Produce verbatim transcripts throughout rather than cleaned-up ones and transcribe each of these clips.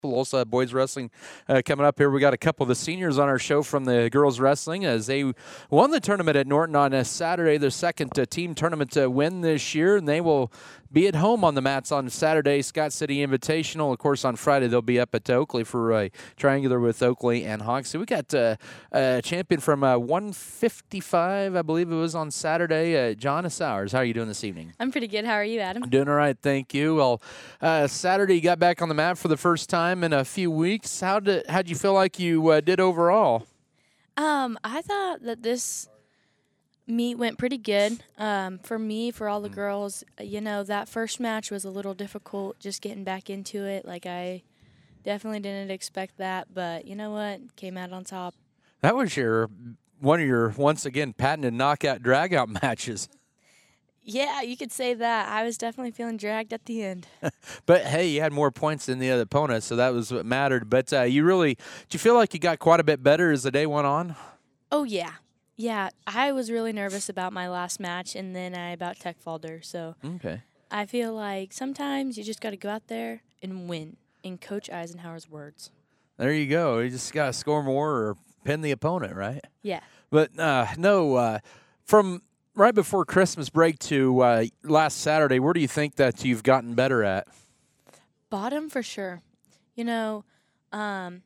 We'll also have boys wrestling uh, coming up here. We got a couple of the seniors on our show from the girls wrestling as they won the tournament at Norton on a Saturday, their second uh, team tournament uh, win this year, and they will be at home on the mats on Saturday, Scott City Invitational. Of course, on Friday they'll be up at Oakley for a triangular with Oakley and Hoxie. We got uh, a champion from uh, one fifty-five, I believe it was on Saturday, uh, John Sowers. How are you doing this evening? I'm pretty good. How are you, Adam? Doing all right, thank you. Well, uh, Saturday you got back on the mat for the first time in a few weeks. How did how'd you feel like you uh, did overall? Um, I thought that this meet went pretty good. Um, for me, for all the girls, you know, that first match was a little difficult just getting back into it. Like, I definitely didn't expect that, but you know what? Came out on top. That was your one of your, once again, patented knockout dragout matches. Yeah, you could say that. I was definitely feeling dragged at the end. But, hey, you had more points than the other opponent, so that was what mattered. But uh, you really, did you feel like you got quite a bit better as the day went on? Oh, yeah. Yeah, I was really nervous about my last match, and then I about tech falder. So Okay. I feel like sometimes you just got to go out there and win, in Coach Eisenhower's words. There you go. You just got to score more or pin the opponent, right? Yeah. But, uh, no, uh, from right before Christmas break to uh, last Saturday, where do you think that you've gotten better at? Bottom for sure. You know, um,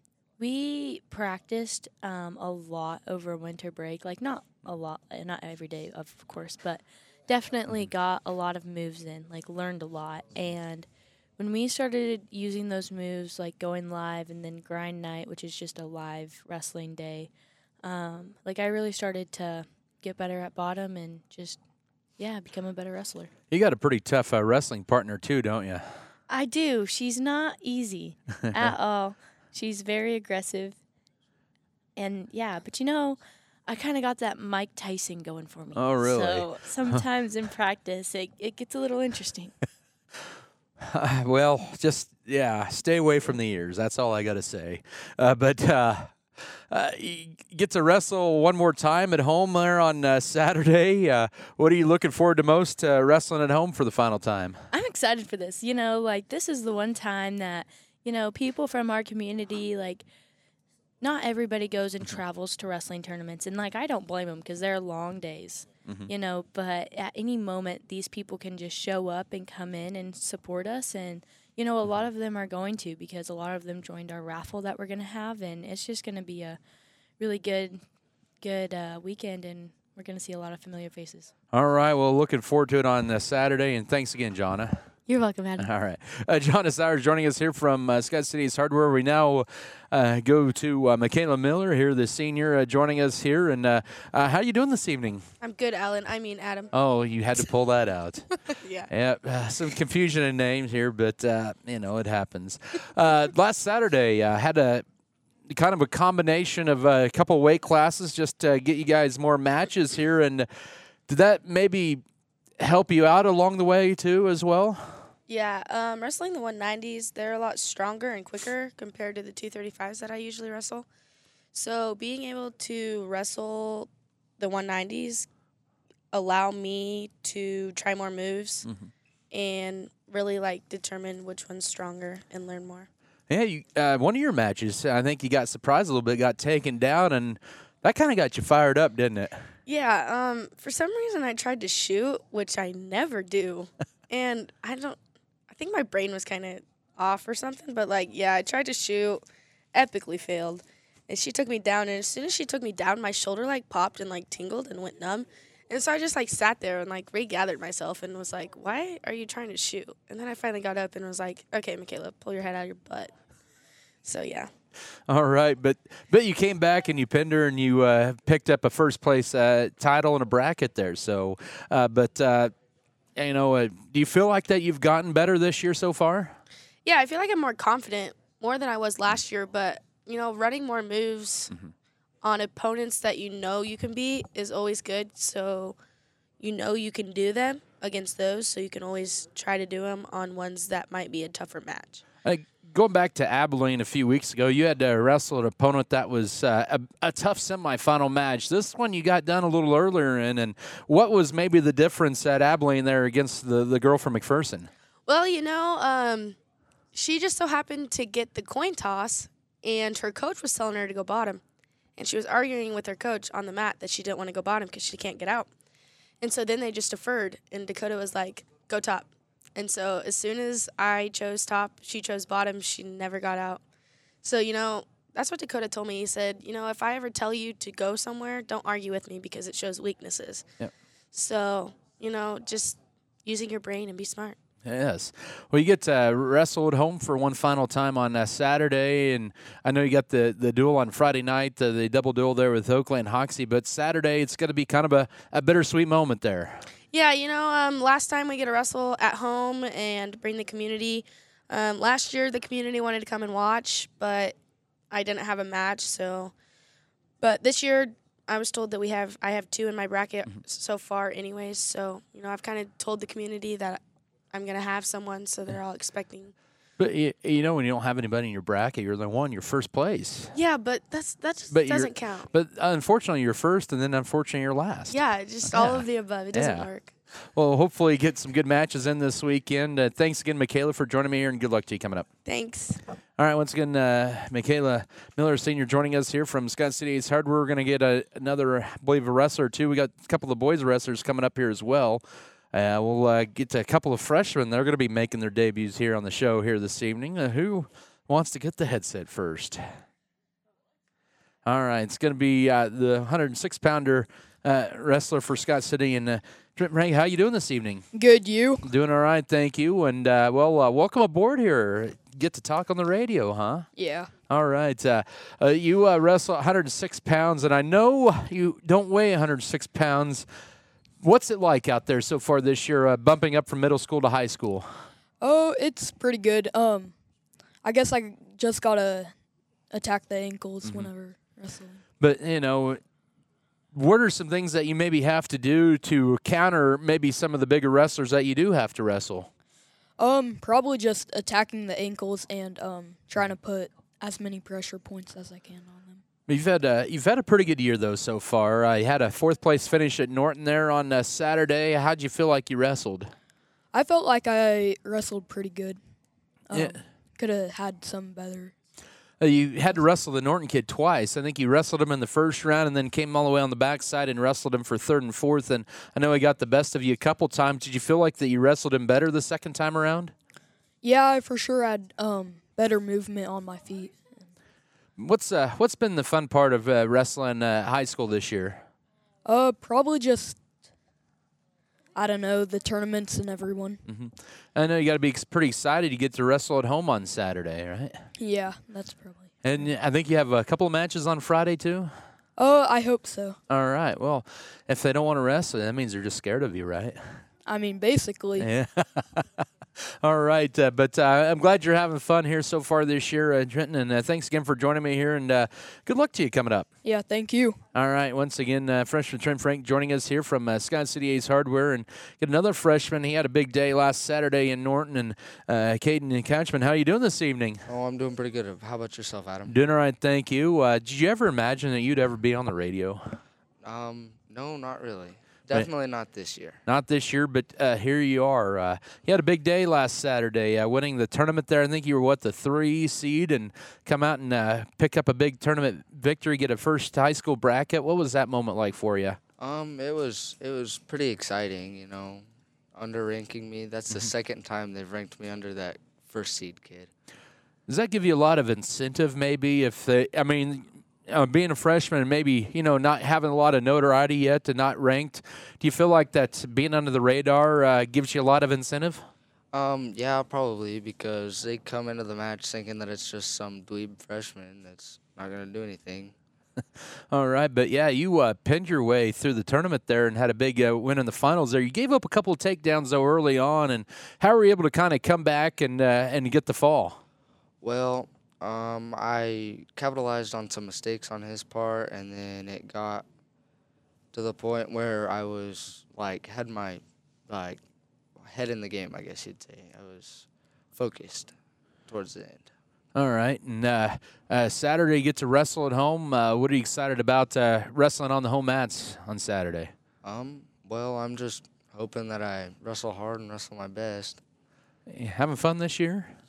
we practiced um, a lot over winter break. Like, not a lot, not every day, of course, but definitely got a lot of moves in, like learned a lot. And when we started using those moves, like going live and then grind night, which is just a live wrestling day, um, like I really started to get better at bottom and just, yeah, become a better wrestler. You got a pretty tough uh, wrestling partner too, don't you? I do. She's not easy at all. She's very aggressive. And, yeah, but, you know, I kind of got that Mike Tyson going for me. Oh, really? So sometimes in practice, it, it gets a little interesting. Uh, well, just, yeah, stay away from the ears. That's all I got to say. Uh, but uh, uh, you get to wrestle one more time at home there on uh, Saturday. Uh, what are you looking forward to most uh, wrestling at home for the final time? I'm excited for this. You know, like, this is the one time that, you know, people from our community, like, not everybody goes and travels to wrestling tournaments. And, like, I don't blame them because they're long days, mm-hmm. you know. But at any moment, these people can just show up and come in and support us. And, you know, a lot of them are going to because a lot of them joined our raffle that we're going to have. And it's just going to be a really good, good uh, weekend. And we're going to see a lot of familiar faces. All right. Well, looking forward to it on uh, Saturday. And thanks again, Jonna. You're welcome, Adam. All right. Uh, John Sowers joining us here from uh, Scott City's Hardware. We now uh, go to uh, Michaela Miller here, the senior, uh, joining us here. And uh, uh, how you doing this evening? I'm good, Alan. I mean, Adam. Oh, you had to pull that out. Yeah. Yeah. Uh, some confusion in names here, but, uh, you know, it happens. Uh, last Saturday, uh, had a kind of a combination of a couple weight classes just to get you guys more matches here. And did that maybe help you out along the way, too, as well? Yeah, um, wrestling the one nineties, they're a lot stronger and quicker compared to the two thirty-fives that I usually wrestle. So being able to wrestle the one nineties allow me to try more moves mm-hmm. and really, like, determine which one's stronger and learn more. Yeah, you, uh, one of your matches, I think you got surprised a little bit, got taken down, and that kind of got you fired up, didn't it? Yeah, um, for some reason I tried to shoot, which I never do, and I don't, I think my brain was kind of off or something, but, like, yeah, I tried to shoot, epically failed, and she took me down, and as soon as she took me down, my shoulder, like, popped and, like, tingled and went numb, and so I just, like, sat there and, like, regathered myself and was like, why are you trying to shoot? And then I finally got up and was like, okay, Michaela, pull your head out of your butt. So, yeah. All right, but but you came back and you pinned her and you uh, picked up a first place uh, title and a bracket there. So, uh, but uh, you know, uh, do you feel like that you've gotten better this year so far? Yeah, I feel like I'm more confident, more than I was last year. But you know, running more moves mm-hmm. on opponents that you know you can beat is always good. So you know you can do them against those, so you can always try to do them on ones that might be a tougher match. Uh, going back to Abilene a few weeks ago, you had to wrestle an opponent that was uh, a, a tough semifinal match. This one you got done a little earlier in, and what was maybe the difference at Abilene there against the, the girl from McPherson? Well, you know, um, she just so happened to get the coin toss, and her coach was telling her to go bottom. And she was arguing with her coach on the mat that she didn't want to go bottom because she can't get out. And so then they just deferred, and Dakota was like, go top. And so as soon as I chose top, she chose bottom. She never got out. So, you know, that's what Dakota told me. He said, you know, if I ever tell you to go somewhere, don't argue with me because it shows weaknesses. Yep. So, you know, just using your brain and be smart. Yes. Well, you get uh, wrestled home for one final time on uh, Saturday, and I know you got the, the duel on Friday night, uh, the double duel there with Oakley and Hoxie, but Saturday it's going to be kind of a, a bittersweet moment there. Yeah, you know, um, last time we get to wrestle at home and bring the community. Um, last year the community wanted to come and watch, but I didn't have a match. So, but this year I was told that we have I have two in my bracket mm-hmm. so far, anyways. So, you know, I've kind of told the community that I'm going to have someone, so they're all expecting. But, you, you know, when you don't have anybody in your bracket, you're the one, you're first place. Yeah, but that's that just but doesn't count. But unfortunately, you're first, and then unfortunately, you're last. Yeah, just yeah. all of the above. It doesn't yeah. work. Well, hopefully get some good matches in this weekend. Uh, thanks again, Michaela, for joining me here, and good luck to you coming up. Thanks. All right, once again, uh, Michaela Miller, Senior, joining us here from Scott City Ace Hardware. We're going to get a, another, I believe, a wrestler, too. We got a couple of boys wrestlers coming up here as well. Uh, we'll uh, get to a couple of freshmen. They're going to be making their debuts here on the show here this evening. Uh, who wants to get the headset first? All right, it's going to be uh, the one hundred six pounder uh, wrestler for Scott City. And uh, Ray, how you doing this evening? Good, you? Doing all right, thank you. And, uh, well, uh, welcome aboard here. Get to talk on the radio, huh? Yeah. All right. Uh, uh, you uh, wrestle one hundred six pounds, and I know you don't weigh one hundred six pounds. What's it like out there so far this year, uh, bumping up from middle school to high school? Oh, it's pretty good. Um, I guess I just gotta attack the ankles mm-hmm. whenever wrestling. But, you know, what are some things that you maybe have to do to counter maybe some of the bigger wrestlers that you do have to wrestle? Um, probably just attacking the ankles and um trying to put as many pressure points as I can on them. You've had a, you've had a pretty good year, though, so far. Uh, you had a fourth-place finish at Norton there on uh, Saturday. How'd you feel like you wrestled? I felt like I wrestled pretty good. Um, yeah. Could have had some better. Uh, you had to wrestle the Norton kid twice. I think you wrestled him in the first round and then came all the way on the backside and wrestled him for third and fourth. And I know he got the best of you a couple times. Did you feel like that you wrestled him better the second time around? Yeah, I for sure had um, better movement on my feet. What's uh what's been the fun part of uh, wrestling uh, high school this year? Uh, probably just I don't know the tournaments and everyone. Mm-hmm. I know you got to be pretty excited. You get to wrestle at home on Saturday, right? Yeah, that's probably. And I think you have a couple of matches on Friday too. Oh, I hope so. All right. Well, if they don't want to wrestle, that means they're just scared of you, right? I mean, basically. Yeah. All right, uh, but uh, I'm glad you're having fun here so far this year, uh, Trenton, and uh, thanks again for joining me here, and uh, good luck to you coming up. Yeah, thank you. All right, once again, uh, freshman Trent Frank joining us here from uh, Scott City Ace Hardware, and get another freshman. He had a big day last Saturday in Norton, and uh, Caden and Couchman, how are you doing this evening? Oh, I'm doing pretty good. How about yourself, Adam? Doing all right, thank you. Uh, did you ever imagine that you'd ever be on the radio? Um, no, not really. Definitely not this year. Not this year, but uh, here you are. Uh, you had a big day last Saturday, uh, winning the tournament there. I think you were, what, the three seed, and come out and uh, pick up a big tournament victory, get a first high school bracket. What was that moment like for you? Um, it was it was pretty exciting, you know, under ranking me. That's the second time they've ranked me under that first seed kid. Does that give you a lot of incentive, maybe? If they, I mean. Uh, being a freshman and maybe, you know, not having a lot of notoriety yet and not ranked, do you feel like that being under the radar uh, gives you a lot of incentive? Um, yeah, probably, because they come into the match thinking that it's just some dweeb freshman that's not going to do anything. All right, but yeah, you uh, pinned your way through the tournament there and had a big uh, win in the finals there. You gave up a couple of takedowns, though, early on, and how were you able to kind of come back and, uh, and get the fall? Well, Um, I capitalized on some mistakes on his part, and then it got to the point where I was, like, had my, like, head in the game, I guess you'd say. I was focused towards the end. All right, and uh, uh, Saturday you get to wrestle at home. Uh, what are you excited about uh, wrestling on the home mats on Saturday? Um, well, I'm just hoping that I wrestle hard and wrestle my best. You having fun this year?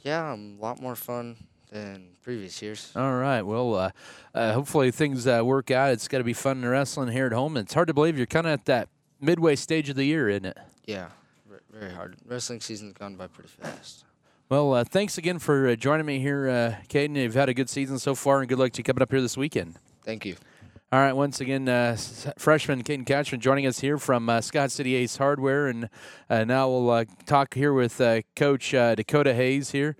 Yeah, um, a lot more fun than previous years. All right. Well, uh, uh, hopefully things uh, work out. It's got to be fun wrestling here at home. It's hard to believe you're kind of at that midway stage of the year, isn't it? Yeah, ver- very hard. Wrestling season's gone by pretty fast. Well, uh, thanks again for uh, joining me here, uh, Caden. You've had a good season so far, and good luck to you coming up here this weekend. Thank you. All right, once again, uh, s- freshman Caden Catchman joining us here from uh, Scott City Ace Hardware, and uh, now we'll uh, talk here with uh, Coach uh, Dakota Hayes here.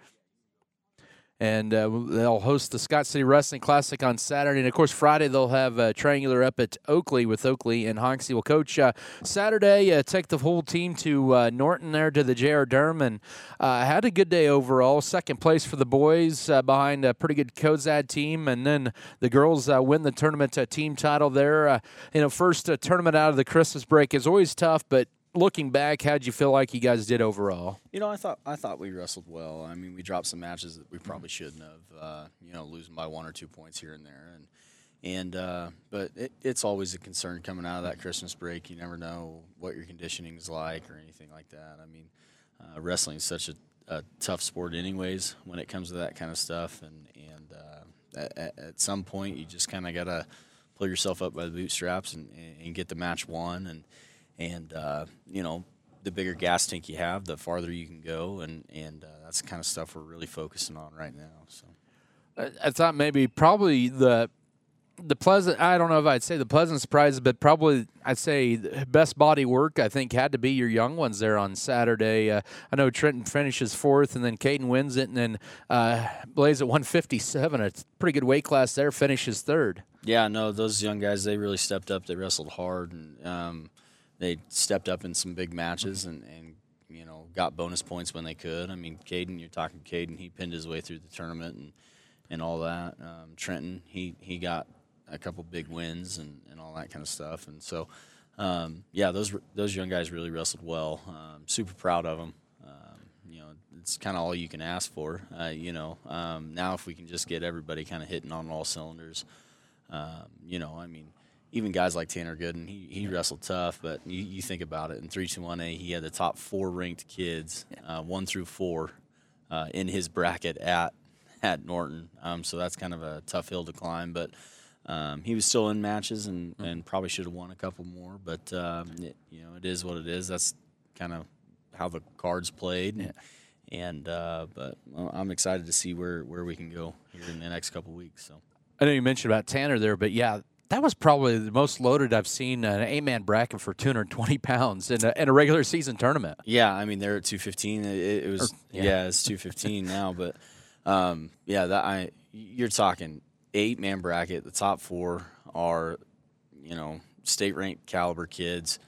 And uh, they'll host the Scott City Wrestling Classic on Saturday. And, of course, Friday they'll have a triangular up at Oakley with Oakley and Hoxie. Well, Coach, uh, Saturday, uh, take the whole team to uh, Norton there to the J R. Durham. And uh, had a good day overall. Second place for the boys uh, behind a pretty good Cozad team. And then the girls uh, win the tournament uh, team title there. Uh, you know, first uh, tournament out of the Christmas break is always tough, but looking back, how'd you feel like you guys did overall? You know, I thought I thought we wrestled well. I mean, we dropped some matches that we probably shouldn't have. Uh, you know, losing by one or two points here and there, and and uh, but it, it's always a concern coming out of that Christmas break. You never know what your conditioning is like or anything like that. I mean, uh, wrestling is such a, a tough sport, anyways, when it comes to that kind of stuff. And and uh, at, at some point, you just kind of gotta pull yourself up by the bootstraps and, and get the match won. And And, uh, you know, the bigger gas tank you have, the farther you can go. And, and uh, that's the kind of stuff we're really focusing on right now. So I, I thought maybe probably the the pleasant, I don't know if I'd say the pleasant surprise, but probably I'd say the best body work, I think, had to be your young ones there on Saturday. Uh, I know Trenton finishes fourth, and then Caden wins it, and then uh, Blaze at one fifty-seven, a pretty good weight class there, finishes third. Yeah, no, those young guys, they really stepped up. They wrestled hard, and um, they stepped up in some big matches and, and, you know, got bonus points when they could. I mean, Caden, you're talking Caden, he pinned his way through the tournament and, and all that. Um, Trenton, he, he got a couple big wins and, and all that kind of stuff. And so, um, yeah, those those young guys really wrestled well. Um, super proud of them. Um, you know, it's kind of all you can ask for. Uh, you know, um, now if we can just get everybody kind of hitting on all cylinders, um, you know, I mean, even guys like Tanner Gooden, he, he wrestled tough, but you, you think about it. In three two one A, he had the top four ranked kids, uh, one through four, uh, in his bracket at at Norton. Um, so that's kind of a tough hill to climb. But um, he was still in matches and, and probably should have won a couple more. But um, it, you know, it is what it is. That's kind of how the cards played. Yeah. And uh, but well, I'm excited to see where, where we can go here in the next couple weeks. So I know you mentioned about Tanner there, but yeah, that was probably the most loaded I've seen an eight-man bracket for two hundred twenty pounds in a, in a regular season tournament. yeah, I mean they're at two fifteen. It, it was Or- yeah. yeah. it's two fifteen now, but um, yeah, that I you're talking eight man bracket. The top four are you know state ranked caliber kids,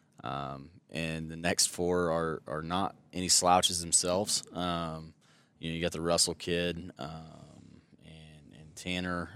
um, and the next four are are not any slouches themselves. Um, you know, you got the Russell kid um, and and Tanner.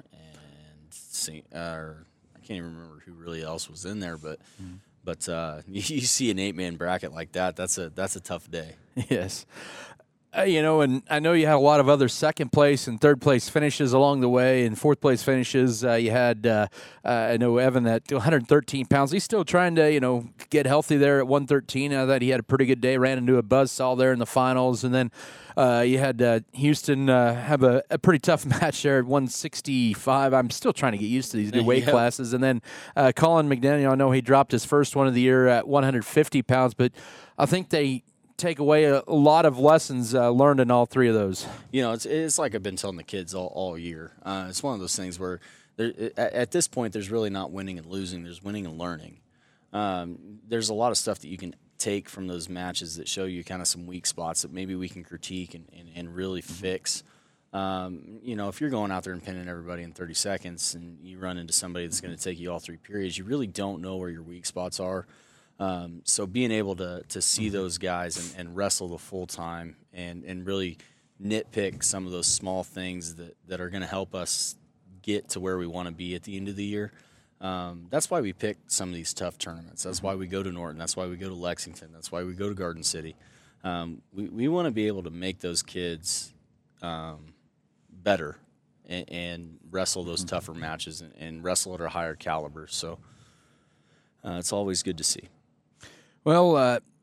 See, uh, or I can't even remember who really else was in there, but mm-hmm. but uh, you, you see an eight man bracket like that. That's a that's a tough day. Yes. Uh, you know, and I know you had a lot of other second place and third place finishes along the way, and fourth place finishes. Uh, you had, uh, uh, I know Evan at one hundred thirteen pounds. He's still trying to, you know, get healthy there at one thirteen. I thought he had a pretty good day. Ran into a buzzsaw there in the finals, and then uh, you had uh, Houston uh, have a, a pretty tough match there at one sixty-five. I'm still trying to get used to these new weight Yep. classes. And then uh, Colin McDaniel, I know he dropped his first one of the year at one hundred fifty pounds, but I think they take away a, a lot of lessons uh, learned in all three of those. You know, it's it's like I've been telling the kids all, all year. Uh, it's one of those things where there, at, at this point, there's really not winning and losing. There's winning and learning. Um, there's a lot of stuff that you can take from those matches that show you kind of some weak spots that maybe we can critique and, and, and really fix. Um, you know, if you're going out there and pinning everybody in thirty seconds and you run into somebody that's going to take you all three periods, you really don't know where your weak spots are. Um, so being able to to see those guys and, and wrestle the full time and, and really nitpick some of those small things that, that are going to help us get to where we want to be at the end of the year. Um, that's why we pick some of these tough tournaments. That's why we go to Norton. That's why we go to Lexington. That's why we go to Garden City. Um, we we want to be able to make those kids um, better and, and wrestle those tougher matches and, and wrestle at a higher caliber. So uh, it's always good to see. Well, uh,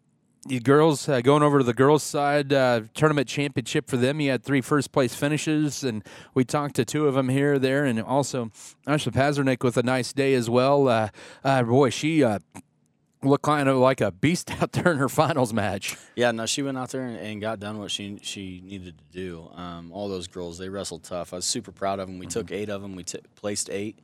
you girls uh, going over to the girls' side uh, tournament championship for them. You had three first place finishes, and we talked to two of them here, there, and also Ashley Pazernick with a nice day as well. Uh, uh, boy, she uh, looked kind of like a beast out there in her finals match. Yeah, no, she went out there and, and got done what she she needed to do. Um, all those girls, they wrestled tough. I was super proud of them. We mm-hmm. took eight of them. We t- placed eight,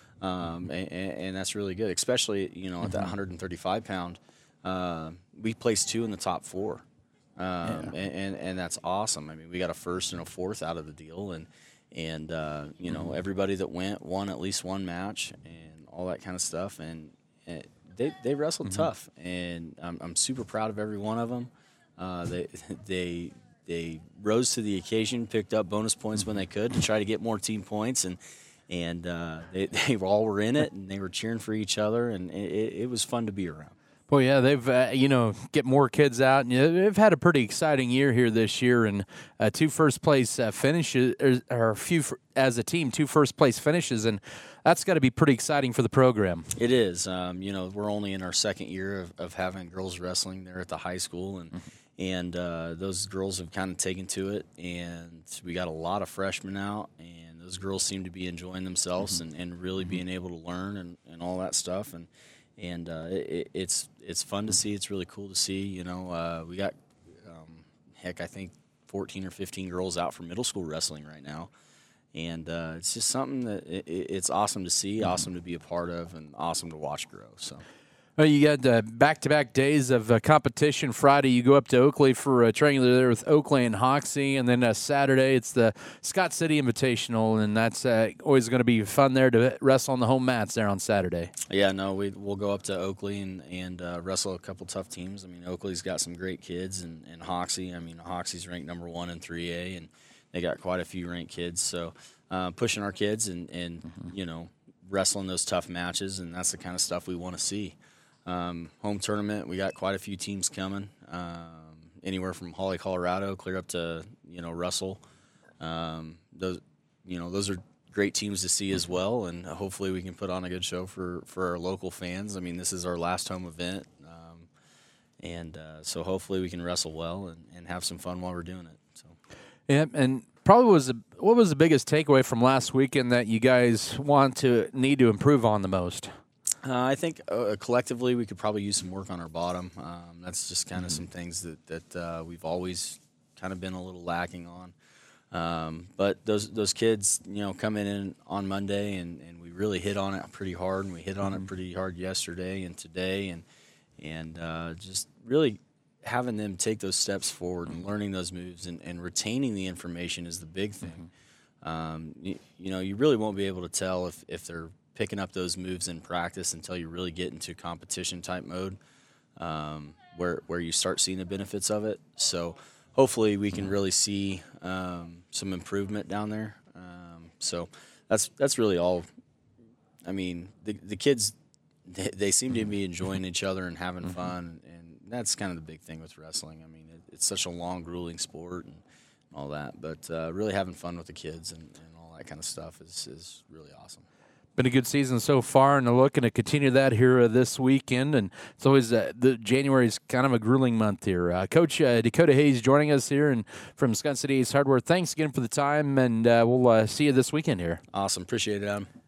um, and, and that's really good, especially you know at mm-hmm. that one thirty-five pound. Uh, we placed two in the top four, um, yeah. and, and and that's awesome. I mean, we got a first and a fourth out of the deal, and and uh, you know mm-hmm. everybody that went won at least one match and all that kind of stuff, and, and they they wrestled mm-hmm. tough, and I'm I'm super proud of every one of them. Uh, they they they rose to the occasion, picked up bonus points mm-hmm. when they could to try to get more team points, and and uh, they they all were in it, and they were cheering for each other, and it, it was fun to be around. Well, yeah, they've, uh, you know, get more kids out. And, you know, they've had a pretty exciting year here this year, and uh, two first-place uh, finishes, or, or a few, for, as a team, two first-place finishes, and that's got to be pretty exciting for the program. It is. Um, you know, we're only in our second year of, of having girls wrestling there at the high school, and mm-hmm. and uh, those girls have kind of taken to it, and we got a lot of freshmen out, and those girls seem to be enjoying themselves mm-hmm. and, and really being able to learn and, and all that stuff, and And uh, it, it's it's fun to see. It's really cool to see. You know, uh, we got um, heck, I think fourteen or fifteen girls out for middle school wrestling right now, and uh, it's just something that it, it's awesome to see, mm-hmm. awesome to be a part of, and awesome to watch grow. So. Well, you got uh, back-to-back days of uh, competition. Friday, you go up to Oakley for a triangular there with Oakley and Hoxie, and then uh, Saturday it's the Scott City Invitational, and that's uh, always going to be fun there to wrestle on the home mats there on Saturday. Yeah, no, we we'll go up to Oakley and and uh, wrestle a couple tough teams. I mean, Oakley's got some great kids, and, and Hoxie. I mean, Hoxie's ranked number one in three A, and they got quite a few ranked kids. So uh, pushing our kids and and mm-hmm. you know wrestling those tough matches, and that's the kind of stuff we want to see. Um, home tournament, we got quite a few teams coming, um, anywhere from Holly, Colorado, clear up to you know Russell. Um, those, you know, those are great teams to see as well, and hopefully we can put on a good show for, for our local fans. I mean, this is our last home event, um, and uh, so hopefully we can wrestle well and, and have some fun while we're doing it. So, yeah, and probably was the, what was the biggest takeaway from last weekend that you guys want to need to improve on the most? Uh, I think uh, collectively we could probably use some work on our bottom. Um, that's just kind of mm-hmm. some things that that uh, we've always kind of been a little lacking on. Um, but those those kids, you know, coming in on Monday and, and we really hit on it pretty hard, and we hit on mm-hmm. it pretty hard yesterday and today, and and uh, just really having them take those steps forward and learning those moves and, and retaining the information is the big thing. Mm-hmm. Um, you, you know, you really won't be able to tell if, if they're picking up those moves in practice until you really get into competition type mode, um, where where you start seeing the benefits of it. So hopefully we can really see um, some improvement down there. Um, so that's that's really all. I mean, the the kids they, they seem to be enjoying each other and having fun, and that's kind of the big thing with wrestling. I mean, it, it's such a long, grueling sport and all that, but uh, really having fun with the kids and, and all that kind of stuff is is really awesome. Been a good season so far, and they're looking to continue that here uh, this weekend. And it's always uh, the January is kind of a grueling month here. Uh, Coach uh, Dakota Hayes joining us here and from Scott City Ace Hardware. Thanks again for the time, and uh, we'll uh, see you this weekend here. Awesome, appreciate it, Adam.